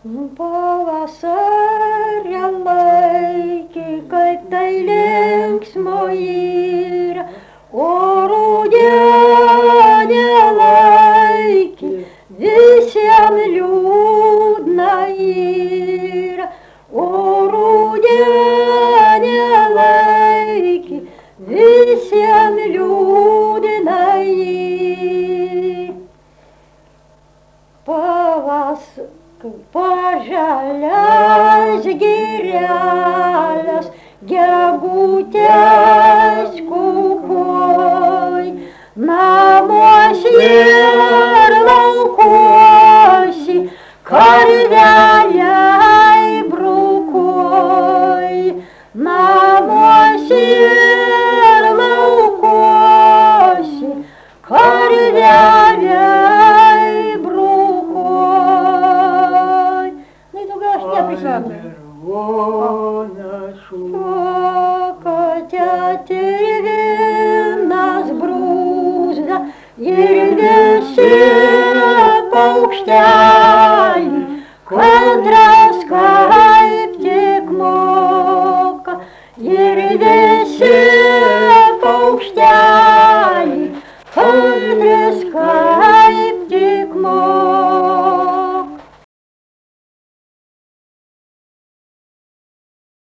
Pavasario laikai, kaip tai linksmo yra, o rudenį laikai visiems liūdna yra, o rudenį laikai visiems liūdna yra. Pažalias girelės, gegutės kukoj, namuose ir laukuose karveliai brukoj, namuose ir laukuose karveliai brukoj. Katervinas brūzda ir visi paukšteliai, kantras kaip tik moka, ir visi paukšteliai, kantras kaip